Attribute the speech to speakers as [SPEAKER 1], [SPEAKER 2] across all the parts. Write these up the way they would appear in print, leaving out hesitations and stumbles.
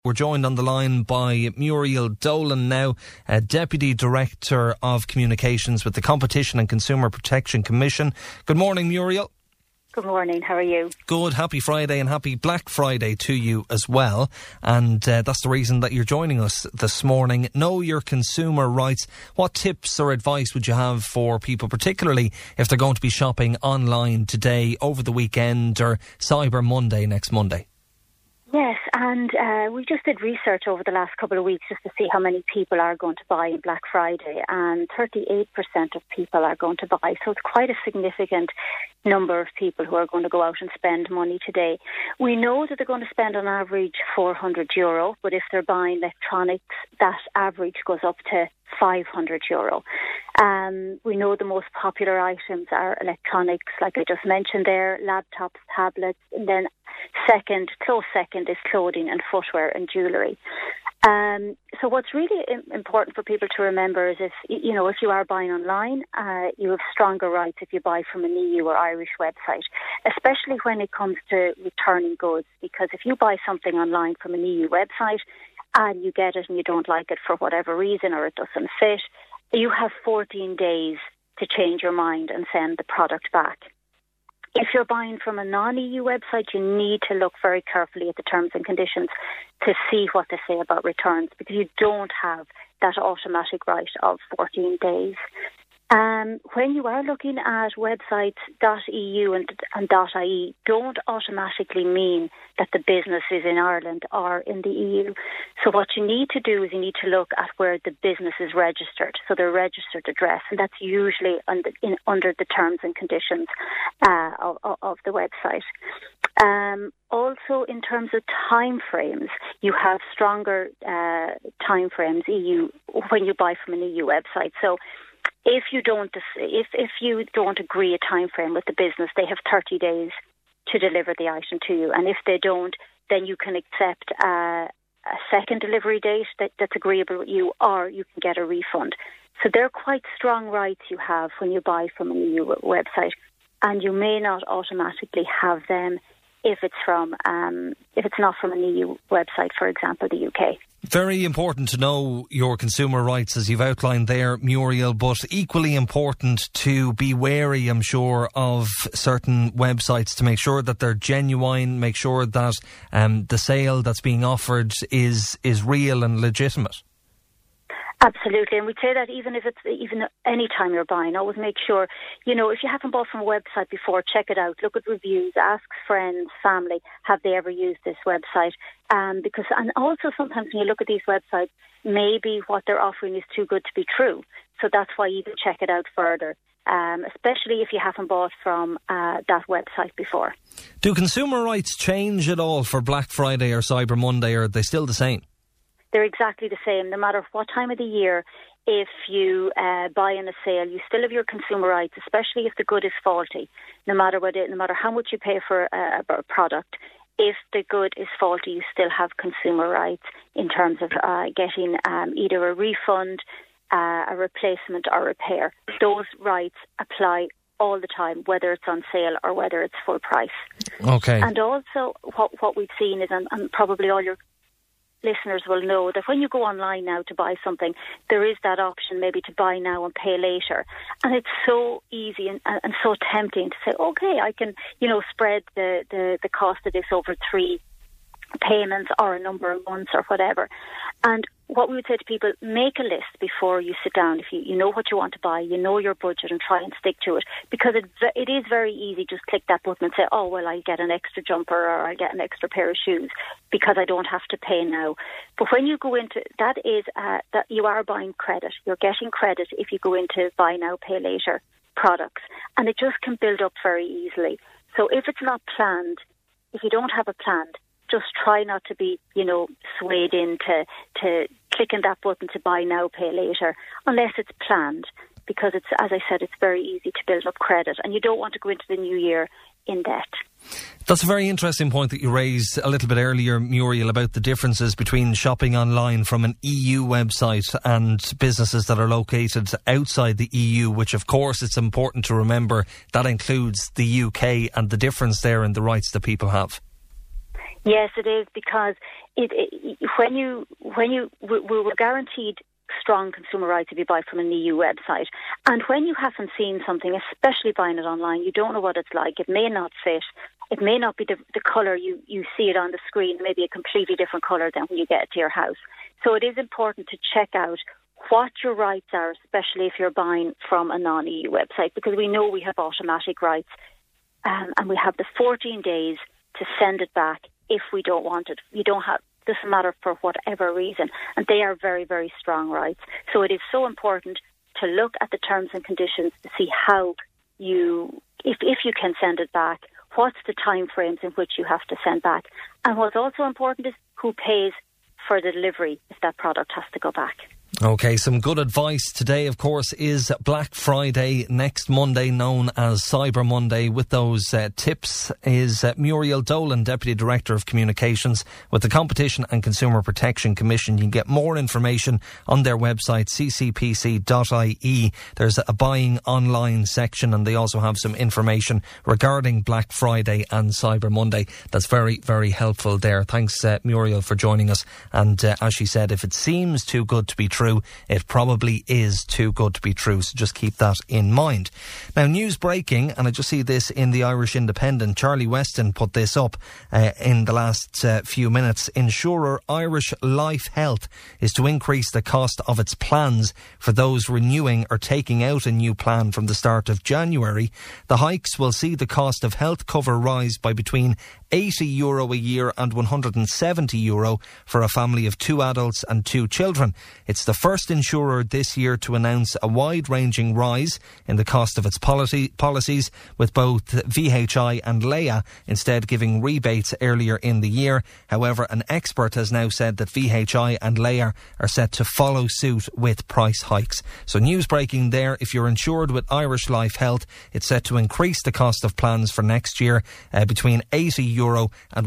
[SPEAKER 1] We're joined on the line by Muriel Dolan now, Deputy Director of Communications with the Competition and Consumer Protection Commission. Good morning, Muriel.
[SPEAKER 2] Good morning, how are you?
[SPEAKER 1] Good, happy Friday and happy Black Friday to you as well. And that's the reason that you're joining us this morning. Know your consumer rights. What tips or advice would you have for people, particularly if they're going to be shopping online today, over the weekend or Cyber Monday next Monday?
[SPEAKER 2] Yes, and we just did research over the last couple of weeks just to see how many people are going to buy on Black Friday, and 38% of people are going to buy. So it's quite a significant number of people who are going to go out and spend money today. We know that they're going to spend on average €400, but if they're buying electronics, that average goes up to €500. We know the most popular items are electronics, like I just mentioned there, laptops, tablets, and then close second is clothing and footwear and jewellery. So what's really important for people to remember is if you are buying online, you have stronger rights if you buy from an EU or Irish website, especially when it comes to returning goods, because if you buy something online from an EU website and you get it and you don't like it for whatever reason or it doesn't fit, you have 14 days to change your mind and send the product back. If you're buying from a non-EU website, you need to look very carefully at the terms and conditions to see what they say about returns, because you don't have that automatic right of 14 days. When you are looking at websites .eu and .ie, don't automatically mean that the business is in Ireland or in the EU. So what you need to do is you need to look at where the business is registered, so their registered address, and that's usually under the terms and conditions of the website. Also, in terms of time frames, you have stronger time frames EU when you buy from an EU website. So if you don't agree a time frame with the business, they have 30 days to deliver the item to you, and if they don't, then you can accept a second delivery date that's agreeable with you, or you can get a refund. So they're quite strong rights you have when you buy from an EU website, and you may not automatically have them if it's not from an EU website, for example, the UK.
[SPEAKER 1] Very important to know your consumer rights, as you've outlined there, Muriel, but equally important to be wary, I'm sure, of certain websites to make sure that they're genuine, make sure that the sale that's being offered is real and legitimate.
[SPEAKER 2] Absolutely, and we'd say that even any time you're buying, always make sure, if you haven't bought from a website before, check it out, look at reviews, ask friends, family, have they ever used this website? And also sometimes when you look at these websites, maybe what they're offering is too good to be true. So that's why you can check it out further, especially if you haven't bought from that website before.
[SPEAKER 1] Do consumer rights change at all for Black Friday or Cyber Monday, or are they still the same?
[SPEAKER 2] They're exactly the same, no matter what time of the year. If you buy in a sale, you still have your consumer rights, especially if the good is faulty. No matter how much you pay for a product, if the good is faulty, you still have consumer rights in terms of getting either a refund, a replacement or repair. Those rights apply all the time, whether it's on sale or whether it's full price.
[SPEAKER 1] Okay.
[SPEAKER 2] And also what we've seen is, and probably all your listeners will know, that when you go online now to buy something, there is that option maybe to buy now and pay later. And it's so easy and so tempting to say, okay, I can, spread the cost of this over 3 payments or a number of months or whatever. And what we would say to people, make a list before you sit down. If you know what you want to buy, you know your budget, and try and stick to it, because it is very easy. Just click that button and say, oh, well, I'll get an extra jumper or I'll get an extra pair of shoes because I don't have to pay now. But when you go into that, is that you are buying credit. You're getting credit if you go into buy now, pay later products, and it just can build up very easily. So if it's not planned, if you don't have a plan, just try not to be, swayed into clicking that button to buy now, pay later, unless it's planned, because it's, as I said, it's very easy to build up credit, and you don't want to go into the new year in debt.
[SPEAKER 1] That's a very interesting point that you raised a little bit earlier, Muriel, about the differences between shopping online from an EU website and businesses that are located outside the EU, which of course it's important to remember that includes the UK, and the difference there in the rights that people have.
[SPEAKER 2] Yes, it is, because we were guaranteed strong consumer rights if you buy from an EU website. And when you haven't seen something, especially buying it online, you don't know what it's like. It may not fit. It may not be the colour you see it on the screen, maybe a completely different colour than when you get it to your house. So it is important to check out what your rights are, especially if you're buying from a non-EU website, because we know we have automatic rights, and we have the 14 days to send it back if we don't want it. You don't have, doesn't matter for whatever reason, and they are very, very strong rights. So it is so important to look at the terms and conditions to see how if you can send it back, what's the time frames in which you have to send back. And what's also important is who pays for the delivery if that product has to go back.
[SPEAKER 1] OK, some good advice today, of course, is Black Friday, next Monday, known as Cyber Monday. With those tips is Muriel Dolan, Deputy Director of Communications with the Competition and Consumer Protection Commission. You can get more information on their website, ccpc.ie. There's a buying online section, and they also have some information regarding Black Friday and Cyber Monday. That's very, very helpful there. Thanks, Muriel, for joining us. And as she said, if it seems too good to be true, it probably is too good to be true, so just keep that in mind. Now, news breaking, and I just see this in the Irish Independent. Charlie Weston put this up in the last few minutes. Insurer Irish Life Health is to increase the cost of its plans for those renewing or taking out a new plan from the start of January. The hikes will see the cost of health cover rise by between €80 a year and €170 for a family of 2 adults and 2 children. It's the first insurer this year to announce a wide-ranging rise in the cost of its policies, with both VHI and Leia instead giving rebates earlier in the year. However, an expert has now said that VHI and Leia are set to follow suit with price hikes. So news breaking there. If you're insured with Irish Life Health, it's set to increase the cost of plans for next year between €80 and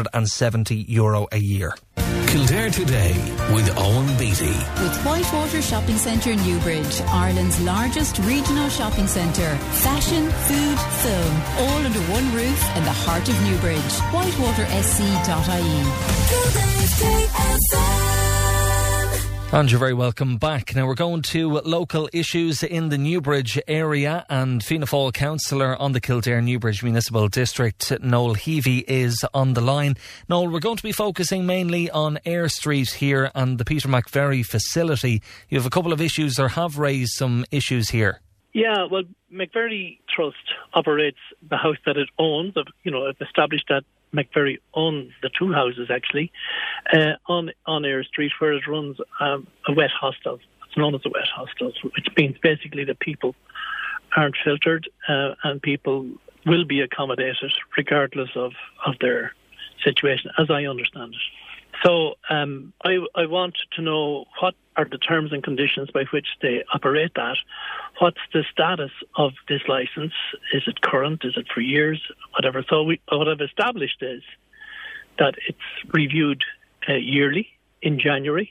[SPEAKER 1] €170 a year.
[SPEAKER 3] Kildare Today with Owen Beatty.
[SPEAKER 4] With Whitewater Shopping Centre Newbridge, Ireland's largest regional shopping centre. Fashion, food, film, all under one roof in the heart of Newbridge. WhitewaterSC.ie.
[SPEAKER 1] And you're very welcome back. Now we're going to local issues in the Newbridge area, and Fianna Fáil councillor on the Kildare Newbridge Municipal District, Noel Heavey, is on the line. Noel, we're going to be focusing mainly on Eyre Street here and the Peter McVerry facility. You have a couple of issues, or have raised some issues here.
[SPEAKER 5] Yeah, well, McVerry Trust operates the house that it owns. It's established that McVerry owns the 2 houses, actually, on Eyre Street, where it runs a wet hostel. It's known as a wet hostel, which means basically that people aren't filtered and people will be accommodated regardless of their situation, as I understand it. So I want to know what are the terms and conditions by which they operate that. What's the status of this licence? Is it current? Is it for years? Whatever. So what I've established is that it's reviewed yearly in January,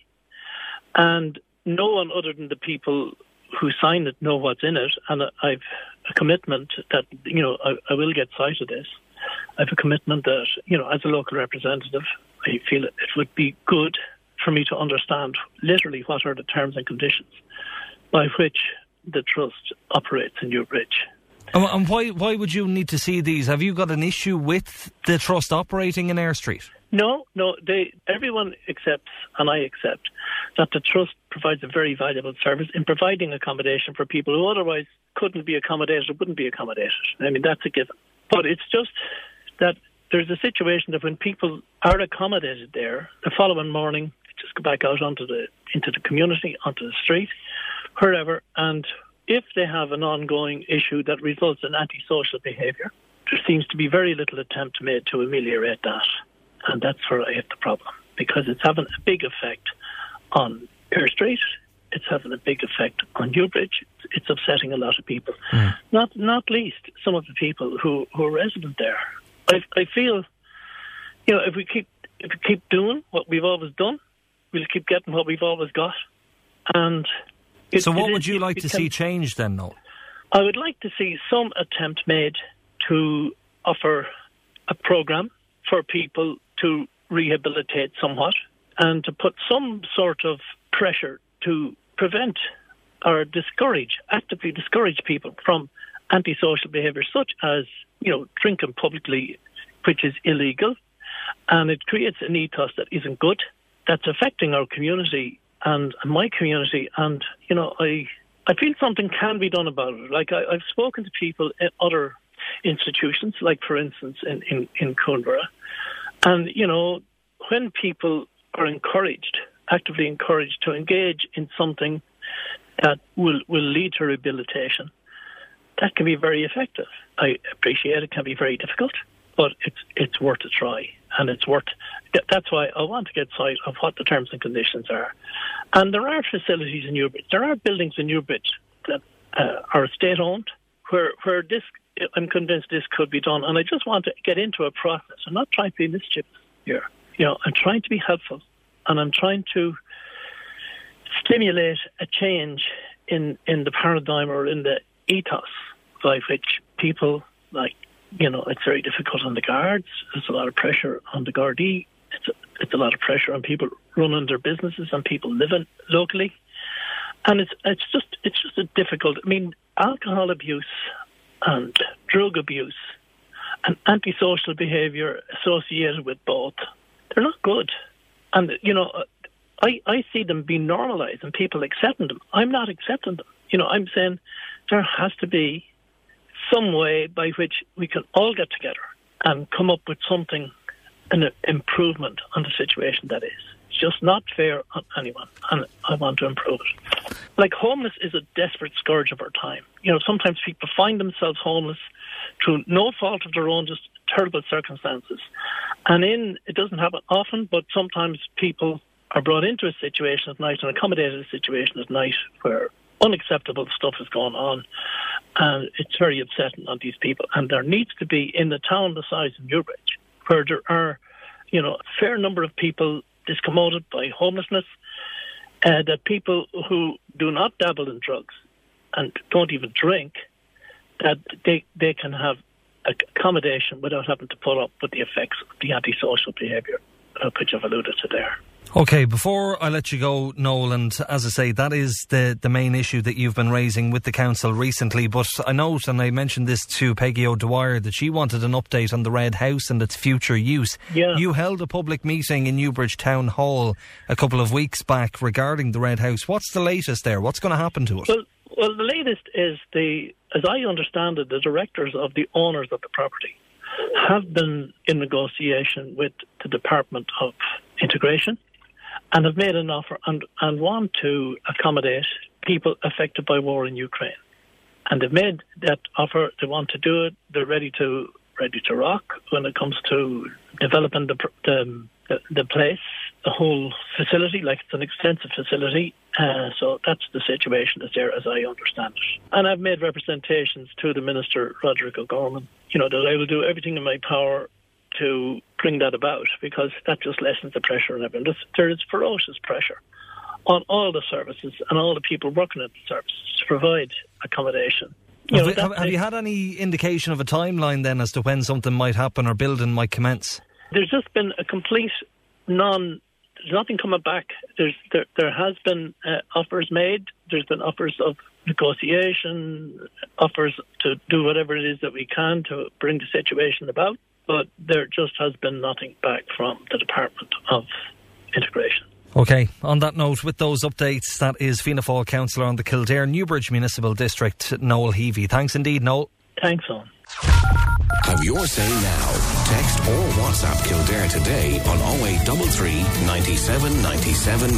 [SPEAKER 5] and no one other than the people who sign it know what's in it. And I've a commitment that, I will get sight of this. I have a commitment that, as a local representative, I feel it would be good for me to understand literally what are the terms and conditions by which the trust operates in Newbridge.
[SPEAKER 1] And why would you need to see these? Have you got an issue with the trust operating in Eyre Street?
[SPEAKER 5] No. Everyone accepts, and I accept, that the trust provides a very valuable service in providing accommodation for people who otherwise couldn't be accommodated or wouldn't be accommodated. I mean, that's a given. But it's just that there's a situation that when people are accommodated there, the following morning, just go back out into the community, onto the street, wherever, and if they have an ongoing issue that results in antisocial behaviour, there seems to be very little attempt made to ameliorate that. And that's where I have the problem, because it's having a big effect on Eyre Street, it's having a big effect on Newbridge, it's upsetting a lot of people, not least some of the people who are resident there. I feel, if we keep doing what we've always done, we'll keep getting what we've always got. And
[SPEAKER 1] so what would you like to see changed then, Noel?
[SPEAKER 5] I would like to see some attempt made to offer a programme for people to rehabilitate somewhat and to put some sort of pressure to prevent or actively discourage people from antisocial behaviour such as, drinking publicly, which is illegal, and it creates an ethos that isn't good, that's affecting our community and my community, and, I feel something can be done about it. Like, I've spoken to people at other institutions, like, for instance, in Coonborough, and, when people are actively encouraged to engage in something that will lead to rehabilitation, that can be very effective. I appreciate it can be very difficult, but it's worth a try, and that's why I want to get sight of what the terms and conditions are. And there are facilities in Newbridge. There are buildings in Newbridge that are state-owned, where this, I'm convinced this could be done. And I just want to get into a process. I'm not trying to be mischievous here. I'm trying to be helpful, and I'm trying to stimulate a change in the paradigm or in the ethos by which people, it's very difficult on the guards. There's a lot of pressure on the Gardaí. It's a lot of pressure on people running their businesses and people living locally. And it's just a difficult. I mean, alcohol abuse and drug abuse and antisocial behaviour associated with both, they're not good. And, I see them being normalised and people accepting them. I'm not accepting them. I'm saying there has to be some way by which we can all get together and come up with something, an improvement on the situation that is. It's just not fair on anyone, and I want to improve it. Like, homeless is a desperate scourge of our time. Sometimes people find themselves homeless through no fault of their own, just terrible circumstances. And it doesn't happen often, but sometimes people are brought into a situation at night, an accommodated situation at night, where unacceptable stuff is going on, and it's very upsetting on these people. And there needs to be, in the town the size of Newbridge, where there are, a fair number of people discommoded by homelessness, that people who do not dabble in drugs and don't even drink, that they can have accommodation without having to put up with the effects of the antisocial behaviour, which I've alluded to there.
[SPEAKER 1] OK, before I let you go, Noel, and as I say, that is the main issue that you've been raising with the council recently, but I note, and I mentioned this to Peggy O'Dwyer, that she wanted an update on the Red House and its future use.
[SPEAKER 5] Yeah. You
[SPEAKER 1] held a public meeting in Newbridge Town Hall a couple of weeks back regarding the Red House. What's the latest there? What's going to happen to it?
[SPEAKER 5] Well, the latest is, as I understand it, the directors of the owners of the property have been in negotiation with the Department of Integration and have made an offer and want to accommodate people affected by war in Ukraine. And they've made that offer. They want to do it. They're ready to rock when it comes to developing the place, the whole facility. Like, it's an extensive facility. So that's the situation that's there, as I understand it. And I've made representations to the Minister, Roderick O'Gorman, that I will do everything in my power to bring that about, because that just lessens the pressure on everyone. There is ferocious pressure on all the services and all the people working at the services to provide accommodation.
[SPEAKER 1] Have you had any indication of a timeline then as to when something might happen or building might commence?
[SPEAKER 5] There's just been a complete there's nothing coming back. There has been offers made. There's been offers of negotiation, offers to do whatever it is that we can to bring the situation about. But there just has been nothing back from the Department of Integration.
[SPEAKER 1] OK, on that note, with those updates, that is Fianna Fáil Councillor on the Kildare Newbridge Municipal District, Noel Heavey. Thanks indeed, Noel.
[SPEAKER 5] Thanks, Owen.
[SPEAKER 3] Have your say now. Text or WhatsApp Kildare today on 0833 97 97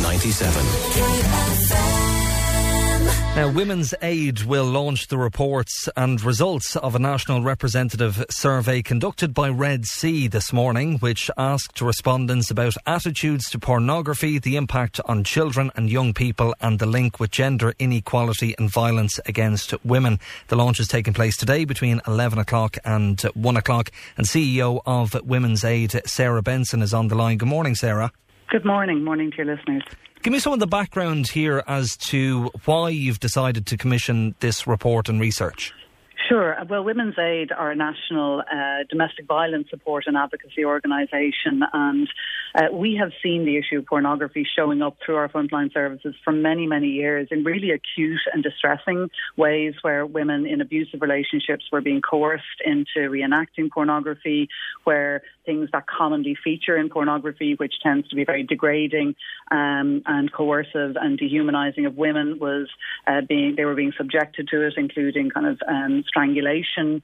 [SPEAKER 3] 97.
[SPEAKER 1] Now, Women's Aid will launch the reports and results of a national representative survey conducted by Red C this morning, which asked respondents about attitudes to pornography, the impact on children and young people, and the link with gender inequality and violence against women. The launch is taking place today between 11 o'clock and 1 o'clock. And CEO of Women's Aid, Sarah Benson, is on the line. Good morning, Sarah.
[SPEAKER 6] Good morning. Morning to your listeners.
[SPEAKER 1] Give me some of the background here as to why you've decided to commission this report and research.
[SPEAKER 6] Sure. Well, Women's Aid are a national domestic violence support and advocacy organisation, and we have seen the issue of pornography showing up through our frontline services for many, many years in really acute and distressing ways, where women in abusive relationships were being coerced into reenacting pornography, where things that commonly feature in pornography, which tends to be very degrading and coercive and dehumanising of women, was they were being subjected to it, including kind of strangulation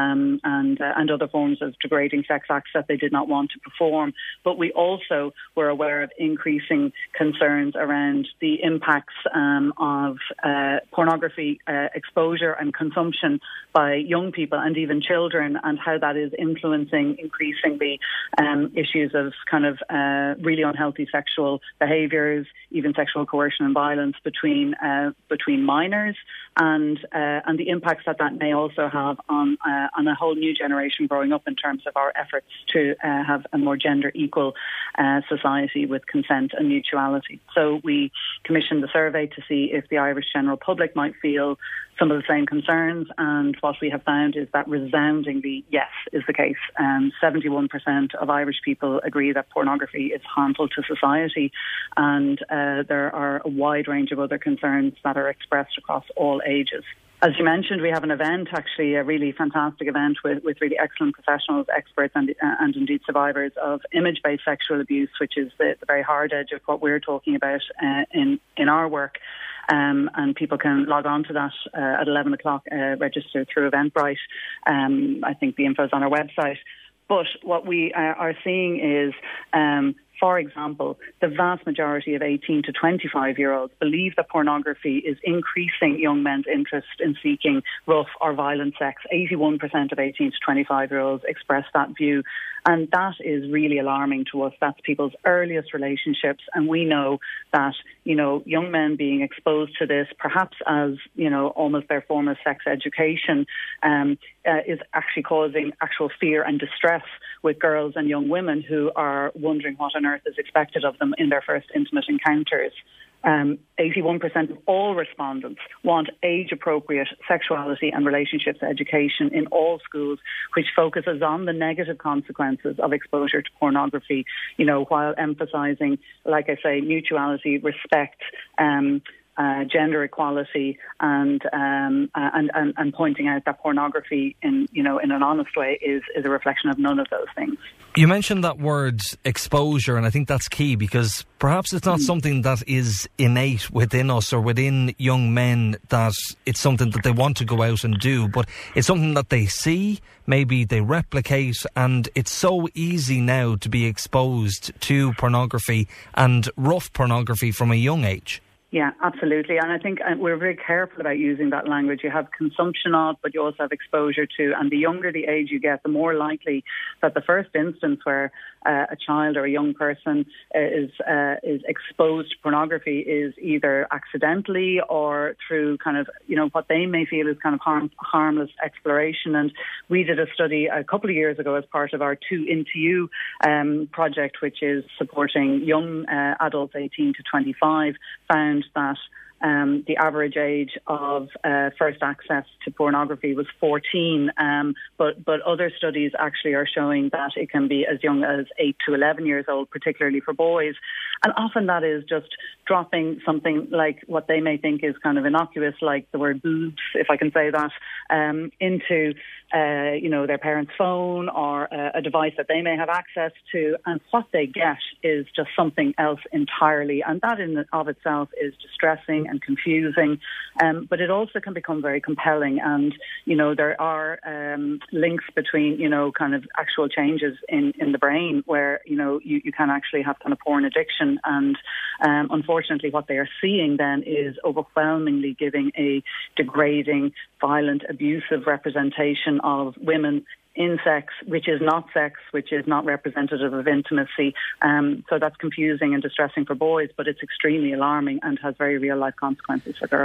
[SPEAKER 6] and other forms of degrading sex acts that they did not want to perform. But we also were aware of increasing concerns around the impacts of pornography exposure and consumption by young people and even children, and how that is influencing increasingly issues of kind of really unhealthy sexual behaviours, even sexual coercion and violence between minors, and the impacts that may also have on a whole new generation growing up in terms of our efforts to have a more gender equal society with consent and mutuality. So we commissioned the survey to see if the Irish general public might feel some of the same concerns, and what we have found is that resoundingly yes is the case. 71% of Irish people agree that pornography is harmful to society, and there are a wide range of other concerns that are expressed across all ages. As you mentioned, we have an event, actually a really fantastic event with really excellent professionals, experts and indeed survivors of image-based sexual abuse, which is the very hard edge of what we're talking about in our work. And people can log on to that at 11 o'clock, register through Eventbrite. I think the info is on our website. But what we are seeing is, for example, the vast majority of 18 to 25-year-olds believe that pornography is increasing young men's interest in seeking rough or violent sex. 81% of 18 to 25-year-olds express that view. And that is really alarming to us. That's people's earliest relationships. And we know that, young men being exposed to this, perhaps as, almost their form of sex education, is actually causing actual fear and distress with girls and young women who are wondering what on earth is expected of them in their first intimate encounters. 81% of all respondents want age-appropriate sexuality and relationships education in all schools, which focuses on the negative consequences of exposure to pornography, while emphasising, like I say, mutuality, respect, gender equality, and pointing out that pornography in an honest way is a reflection of none of those things.
[SPEAKER 1] You mentioned that word exposure, and I think that's key, because perhaps it's not something that is innate within us or within young men, that it's something that they want to go out and do, but it's something that they see, maybe they replicate, and it's so easy now to be exposed to pornography and rough pornography from a young age.
[SPEAKER 6] Yeah, absolutely. And I think we're very careful about using that language. You have consumption of, but you also have exposure to. And the younger the age you get, the more likely that the first instance where a child or a young person is exposed to pornography is either accidentally or through kind of, what they may feel is kind of harmless exploration. And we did a study a couple of years ago as part of our 2 Into You project, which is supporting young adults 18 to 25, found that the average age of first access to pornography was 14, but other studies actually are showing that it can be as young as 8 to 11 years old, particularly for boys. And often that is just dropping something like what they may think is kind of innocuous, like the word boobs, if I can say that, into their parents' phone or a device that they may have access to, and what they get is just something else entirely. And that in and of itself is distressing and confusing, but it also can become very compelling. And, there are links between, kind of actual changes in the brain where, you can actually have kind of porn addiction. And unfortunately, what they are seeing then is overwhelmingly giving a degrading, violent, abusive representation of women in sex, which is not representative of intimacy. So that's confusing and distressing for boys, but it's extremely alarming and has very real life consequences for girls.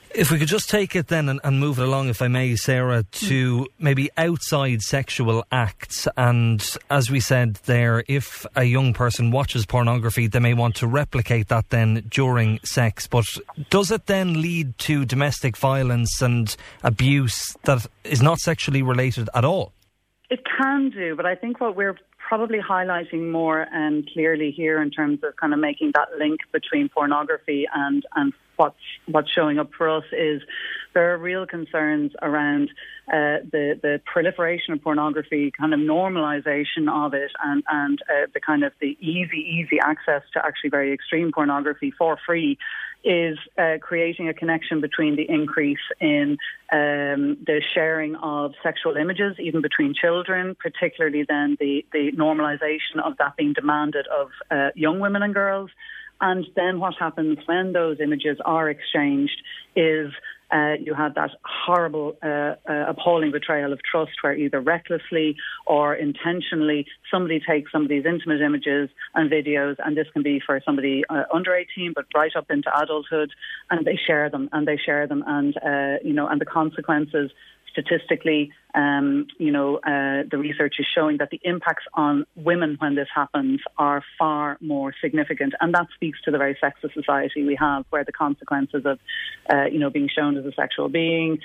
[SPEAKER 1] If we could just take it then and move it along, if I may, Sarah, to maybe outside sexual acts. And as we said there, if a young person watches pornography, they may want to replicate that then during sex. But does it then lead to domestic violence and abuse that is not sexually related at all?
[SPEAKER 6] It can do, but I think what we're probably highlighting more and clearly here in terms of kind of making that link between pornography and what's showing up for us is there are real concerns around the proliferation of pornography, kind of normalization of it, and the kind of the easy access to actually very extreme pornography for free is creating a connection between the increase in the sharing of sexual images, even between children, particularly then the normalization of that being demanded of young women and girls. And then what happens when those images are exchanged is you have that horrible, appalling betrayal of trust where either recklessly or intentionally somebody takes somebody's intimate images and videos, and this can be for somebody under 18 but right up into adulthood, and they share them and the consequences statistically, the research is showing that the impacts on women when this happens are far more significant. And that speaks to the very sexist society we have, where the consequences of, being shown as a sexual being,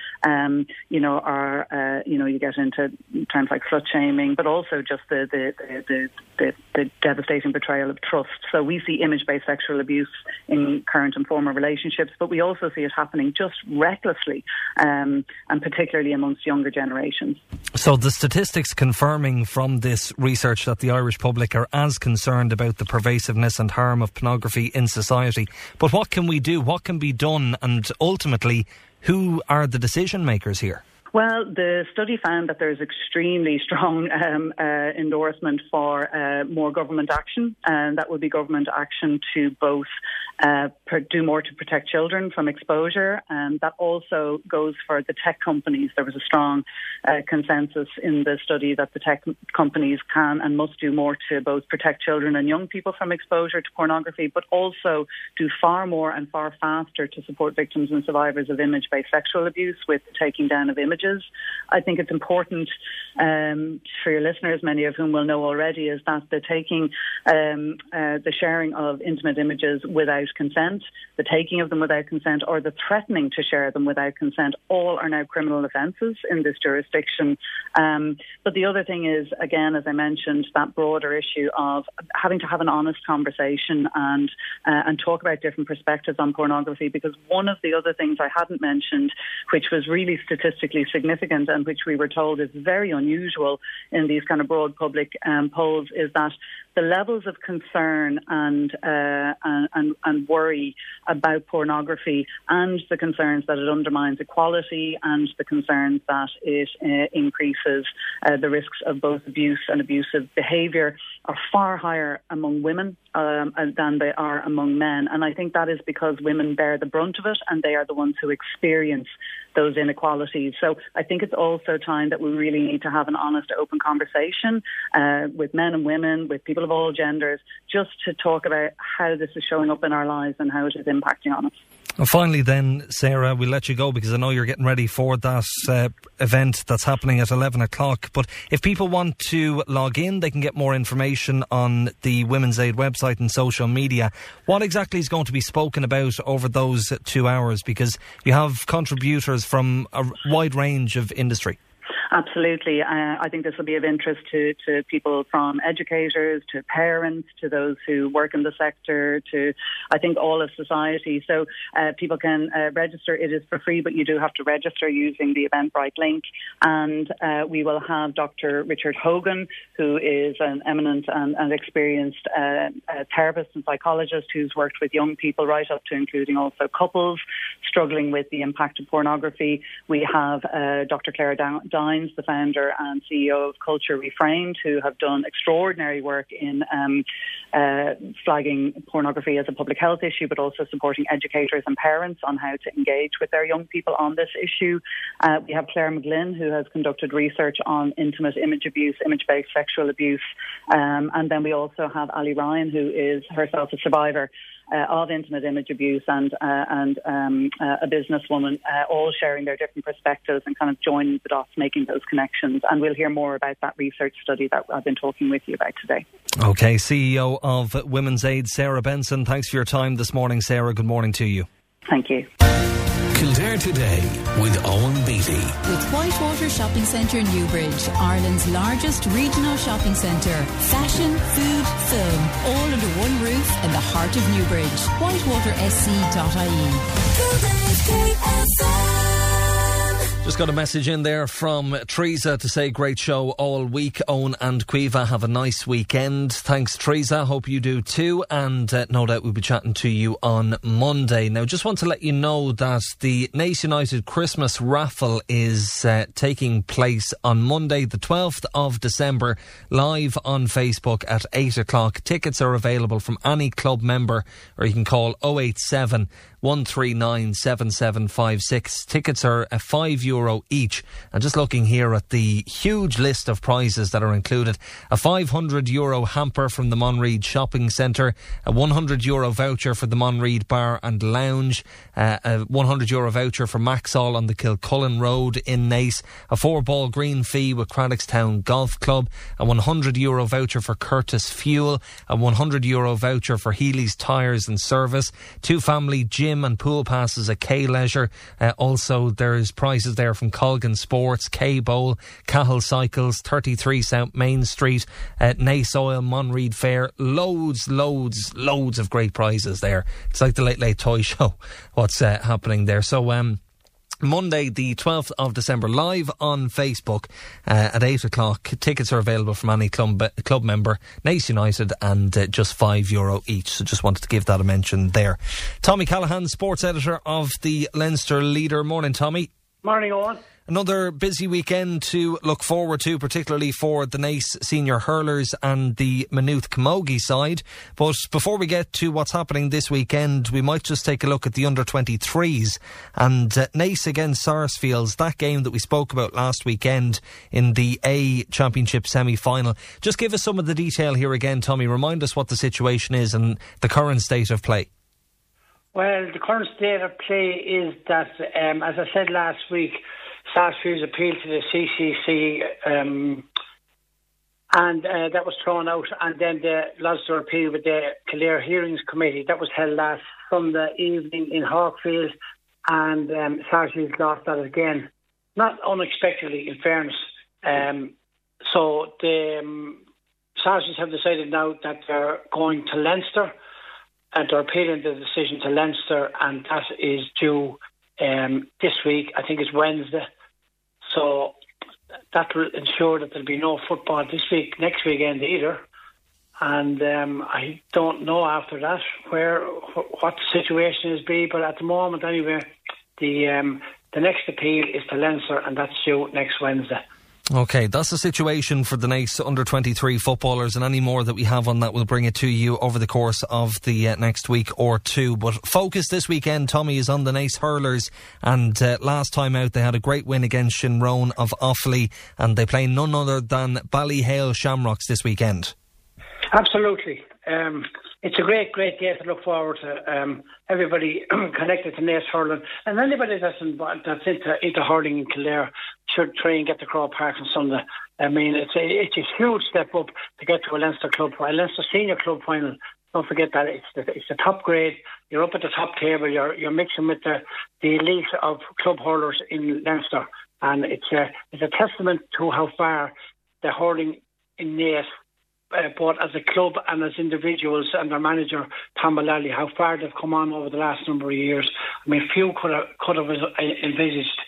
[SPEAKER 6] you get into terms like slut shaming, but also just the devastating betrayal of trust. So we see image-based sexual abuse in current and former relationships, but we also see it happening just recklessly, and particularly amongst younger generations.
[SPEAKER 1] So the statistics confirming from this research that the Irish public are as concerned about the pervasiveness and harm of pornography in society. But what can we do? What can be done? And ultimately, who are the decision makers here?
[SPEAKER 6] Well, the study found that there's extremely strong endorsement for more government action, and that would be government action to both do more to protect children from exposure, and that also goes for the tech companies. There was a strong consensus in the study that the tech companies can and must do more to both protect children and young people from exposure to pornography, but also do far more and far faster to support victims and survivors of image-based sexual abuse with the taking down of images. I think it's important for your listeners, many of whom will know already, is that the taking, the sharing of intimate images without consent, the taking of them without consent, or the threatening to share them without consent, all are now criminal offences in this jurisdiction. But the other thing is, again, as I mentioned, that broader issue of having to have an honest conversation and talk about different perspectives on pornography, because one of the other things I hadn't mentioned, which was really statistically significant and which we were told is very unusual in these kind of broad public polls, is that the levels of concern and worry about pornography, and the concerns that it undermines equality, and the concerns that it increases the risks of both abuse and abusive behaviour, are far higher among women than they are among men. And I think that is because women bear the brunt of it, and they are the ones who experience those inequalities. So I think it's also time that we really need to have an honest, open conversation with men and women, with people of all genders, just to talk about how this is showing up in our lives and how it is impacting on us.
[SPEAKER 1] And finally then, Sarah, we'll let you go because I know you're getting ready for that event that's happening at 11 o'clock. But if people want to log in, they can get more information on the Women's Aid website and social media. What exactly is going to be spoken about over those 2 hours? Because you have contributors from a wide range of industry.
[SPEAKER 6] Absolutely. I think this will be of interest to people from educators, to parents, to those who work in the sector, to, I think, all of society. So people can register. It is for free, but you do have to register using the Eventbrite link. And we will have Dr. Richard Hogan, who is an eminent and experienced therapist and psychologist who's worked with young people right up to including also couples struggling with the impact of pornography. We have Dr. Claire Dines, the founder and CEO of Culture Reframed, who have done extraordinary work in flagging pornography as a public health issue, but also supporting educators and parents on how to engage with their young people on this issue. We have Claire McGlynn, who has conducted research on intimate image abuse, image-based sexual abuse. And then we also have Ali Ryan, who is herself a survivor of intimate image abuse and a businesswoman, all sharing their different perspectives and kind of joining the dots, making those connections. And we'll hear more about that research study that I've been talking with you about today.
[SPEAKER 1] OK, CEO of Women's Aid, Sarah Benson. Thanks for your time this morning, Sarah. Good morning to you.
[SPEAKER 6] Thank you.
[SPEAKER 3] Kildare Today with Owen Beatty.
[SPEAKER 4] With Whitewater Shopping Centre Newbridge, Ireland's largest regional shopping centre. Fashion, food, film, all under one roof in the heart of Newbridge. whitewatersc.ie.
[SPEAKER 1] Just got a message in there from Teresa to say great show all week. Owen and Quiva, have a nice weekend. Thanks, Teresa. Hope you do too. And no doubt we'll be chatting to you on Monday. Now, just want to let you know that the Naas United Christmas raffle is taking place on Monday, the 12th of December, live on Facebook at 8 o'clock. Tickets are available from any club member, or you can call 087 139 7756. Tickets are €5 each. And just looking here at the huge list of prizes that are included: a €500 hamper from the Monreid Shopping Centre, a €100 voucher for the Monreid Bar and Lounge, a €100 voucher for Maxall on the Kilcullen Road in Naas, a 4-ball green fee with Craddockstown Golf Club, a €100 voucher for Curtis Fuel, a €100 voucher for Healy's Tyres and Service, 2 family gym and pool passes at K Leisure. Also, there's prizes there from Colgan Sports, K Bowl, Cahill Cycles, 33 South Main Street, Naas Oil, Monreid Fair. Loads of great prizes there. It's like the Late Late Toy Show, what's happening there. So, Monday, the 12th of December, live on Facebook at 8 o'clock. Tickets are available from any club member, Naas United, and just €5 each. So just wanted to give that a mention there. Tommy Callahan, sports editor of the Leinster Leader. Morning, Tommy.
[SPEAKER 7] Morning, Owen.
[SPEAKER 1] Another busy weekend to look forward to, particularly for the Naas senior hurlers and the Maynooth Camogie side. But before we get to what's happening this weekend, we might just take a look at the under-23s and Naas against Sarsfields, that game that we spoke about last weekend in the A Championship semi-final. Just give us some of the detail here again, Tommy. Remind us what the situation is and the current state of play.
[SPEAKER 7] Well, the current state of play is that, as I said last week, Sarsfields appealed to the CCC and that was thrown out, and then the Leinster appealed with the Kildare Hearings Committee. That was held last Sunday evening in Hawkfield, and Sarsfields lost that again. Not unexpectedly, in fairness. So the Sarsfields have decided now that they're going to Leinster, and they're appealing the decision to Leinster, and that is due this week. I think it's Wednesday. So that will ensure that there'll be no football this week, next weekend either. And I don't know after that what the situation is be, but at the moment anyway, the next appeal is to Leinster, and that's due next Wednesday.
[SPEAKER 1] OK, that's the situation for the Naas under-23 footballers, and any more that we have on that we'll bring it to you over the course of the next week or two. But focus this weekend, Tommy, is on the Naas hurlers, and last time out they had a great win against Shinrone of Offaly, and they play none other than Ballyhale Shamrocks this weekend.
[SPEAKER 7] Absolutely. It's a great day to look forward to. Everybody connected to Naas hurling, and anybody that's into hurling in Kildare should try and get to Crow Park on Sunday. I mean, it's a huge step up to get to a Leinster senior club final. Don't forget that it's the top grade. You're up at the top table. You're mixing with the elite of club hurlers in Leinster, and it's a testament to how far the hurling in Naas, both as a club and as individuals, and their manager Tom Mullally, how far they've come on over the last number of years. I mean, few could have envisaged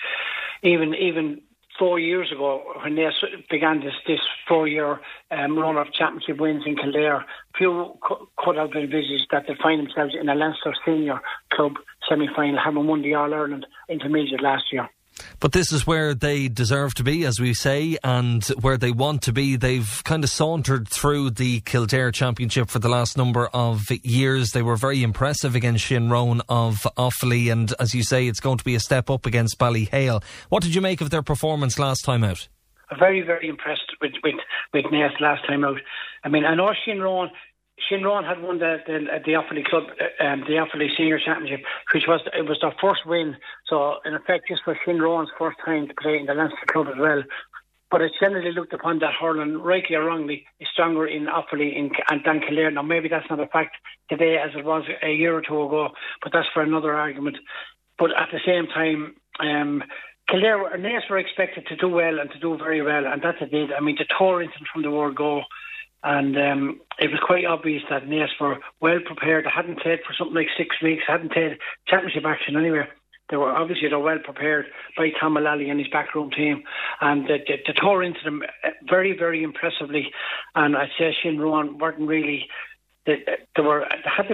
[SPEAKER 7] even 4 years ago, when they began this 4-year run of championship wins in Kildare, few could have envisaged that they'd find themselves in a Leinster senior club semi-final, having won the All-Ireland intermediate last year.
[SPEAKER 1] But this is where they deserve to be, as we say, and where they want to be. They've kind of sauntered through the Kildare Championship for the last number of years. They were very impressive against Shinrone of Offaly, and as you say, it's going to be a step up against Ballyhale. What did you make of their performance last time out?
[SPEAKER 7] Very, very impressed with Naas last time out. I mean, I know Shinrone Shinron had won the Offaly Club, the Offaly Senior Championship, which was their first win. So in effect, this was Shinron's first time to play in the Leinster Club as well. But it's generally looked upon that hurling, rightly or wrongly, is stronger in Offaly than Kildare. Now maybe that's not a fact today as it was a year or two ago, but that's for another argument. But at the same time, Kildare and Naas were expected to do well and to do very well, and that they did. I mean, they tore into them from the word go. And it was quite obvious that Naas were well prepared. They hadn't played for something like 6 weeks, hadn't played championship action anywhere. They were well prepared by Tom Mullally and his backroom team, and they tore into them very, very impressively. And I'd say Shinron weren't really. They were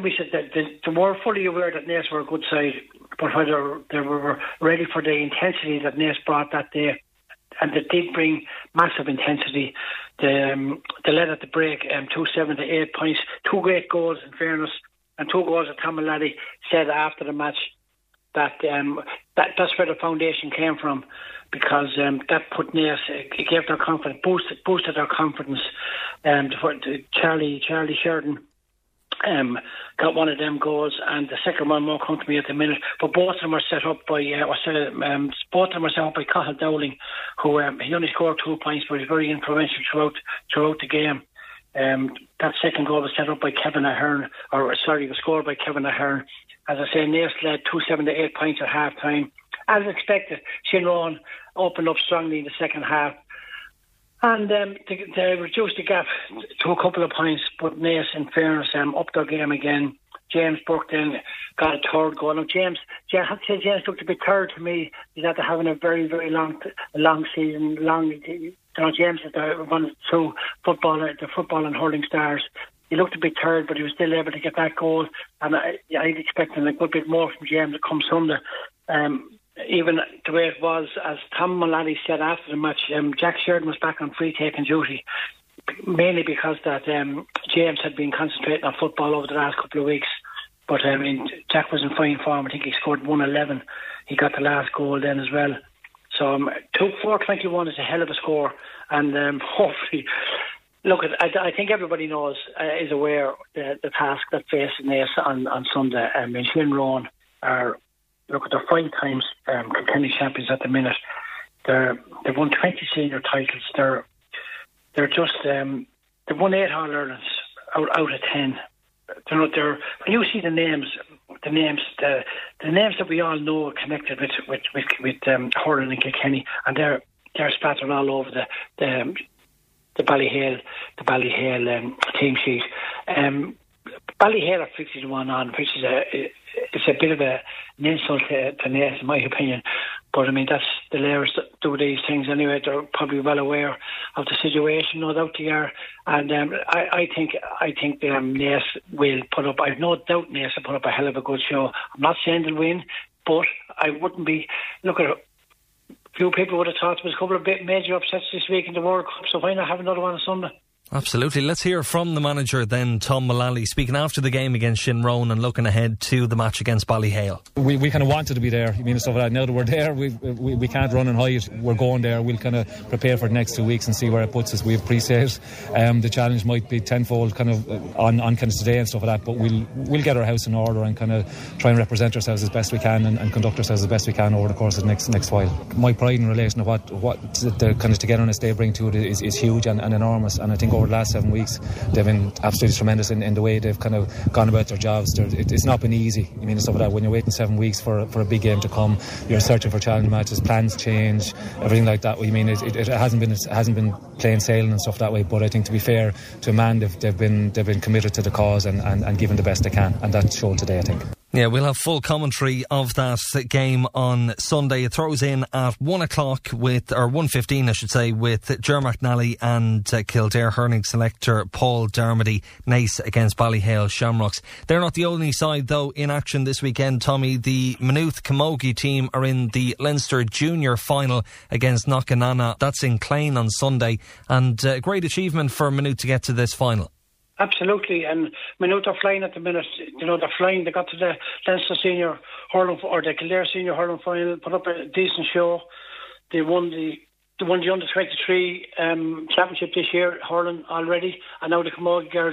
[SPEAKER 7] fully aware that Naas were a good side, but whether they were ready for the intensity that Naas brought that day. And they did bring massive intensity. They led at the break 2-7 to 8 points. 2 great goals, in fairness, and 2 goals that Tom Mullally said after the match that that's where the foundation came from, because that put Naas, it gave their confidence, boosted their confidence. Charlie Sheridan got one of them goals, and the second one won't come to me at the minute. But both of them were set up by Cathal Dowling, who he only scored 2 points, but he's very influential throughout the game. That second goal was set up by Kevin Ahern, was scored by Kevin Ahern. As I say, Naas led 2-7 to 8 points at half time. As expected, Shinron opened up strongly in the second half. And they reduced the gap to a couple of points, but Naas, in fairness, upped their game again. James Burke then got a third goal. Now, James looked a bit tired to me. He's after having a very, very long season. James is one of the 2 football and hurling stars. He looked a bit tired, but he was still able to get that goal. And I'd expected a good bit more from James to come Sunday. Even the way it was, as Tom Mullally said after the match, Jack Sheridan was back on free-taking duty, mainly because that James had been concentrating on football over the last couple of weeks. But Jack was in fine form. I think he scored 111. He got the last goal then as well. So 421 is a hell of a score, and hopefully, look, I think everybody is aware the task that faces Naas on Sunday. Shinron are. Look, they're 5 times Kilkenny champions at the minute. They've won 20 senior titles. They're just they've won 8 All Irelands out of 10. When you see the names that we all know connected with hurling in Kilkenny, and they're spattered all over the Ballyhale team sheet. Ballyhale are 50-1 on, which is it's a bit of an insult to Naas, in my opinion. But I mean, that's the layers that do these things anyway. They're probably well aware of the situation, no doubt they are. And I think Naas will put up. I've no doubt Naas will put up a hell of a good show. I'm not saying they'll win, but I wouldn't be. Look at it. Few people would have thought there was a couple of major upsets this week in the World Cup, so why not have another one on Sunday?
[SPEAKER 1] Absolutely. Let's hear from the manager then, Tom Mullally, speaking after the game against Shinron and looking ahead to the match against Ballyhale.
[SPEAKER 8] We kind of wanted to be there. I mean, stuff like that. Now that we're there, we can't run and hide. We're going there. We'll kind of prepare for the next 2 weeks and see where it puts us. We appreciate the challenge might be tenfold kind of on kind of today and stuff like that, but we'll get our house in order and kind of try and represent ourselves as best we can and conduct ourselves as best we can over the course of the next while. My pride in relation to what the kind of togetherness they bring to it is huge and enormous, and I think over the last 7 weeks they've been absolutely tremendous in the way they've kind of gone about their jobs. It's not been easy. I mean, stuff like that. When you're waiting 7 weeks for a big game to come, you're searching for challenge matches, plans change, everything like that. I mean, it hasn't been plain sailing and stuff that way. But I think, to be fair to a man, they've been committed to the cause and given the best they can, and that's shown today, I think.
[SPEAKER 1] Yeah, we'll have full commentary of that game on Sunday. It throws in at 1 o'clock 1:15, I should say, with Ger McNally and Kildare hurling selector Paul Dermody. Naas against Ballyhale Shamrocks. They're not the only side, though, in action this weekend, Tommy. The Maynooth Camogie team are in the Leinster Junior final against Knockananna. That's in Clane on Sunday, and a great achievement for Maynooth to get to this final.
[SPEAKER 7] Absolutely, and Maynooth are flying at the minute. You know, they're flying. They got to the Leinster Senior Hurling or the Kildare Senior Hurling final, put up a decent show. They won the under-23 championship this year, hurling already, and now the Camogie girls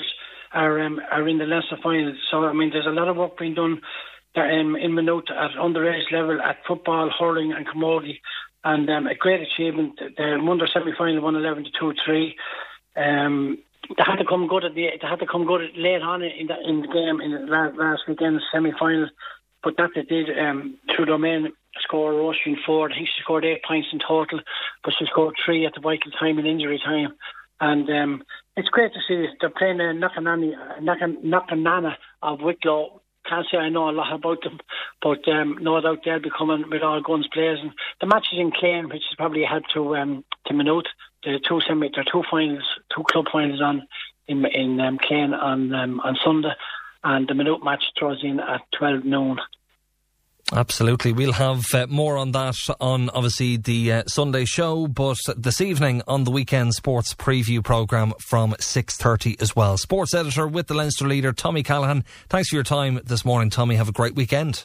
[SPEAKER 7] are in the Leinster final. So, I mean, there's a lot of work being done in Maynooth at underage level, at football, hurling and camogie. And a great achievement. The Munster semi-final won 11-2-3. They had to come good late on in the game in the last weekend's semi-final, but that they did. Through Domain scored Roisin Ford. I think she scored 8 points in total, but she scored 3 at the vital time in injury time. And it's great to see this. They're playing Knockanana of Wicklow. Can't say I know a lot about them, but no doubt they'll be coming with all guns blazing. The match is in Clane, which is probably a help to Maynooth. There are two club finals on in Clane on Sunday, and the Maynooth match throws in at 12 noon.
[SPEAKER 1] Absolutely. We'll have more on that on, obviously, the Sunday show, but this evening on the Weekend Sports Preview programme from 6:30 as well. Sports editor with the Leinster Leader, Tommy Callaghan. Thanks for your time this morning, Tommy. Have a great weekend.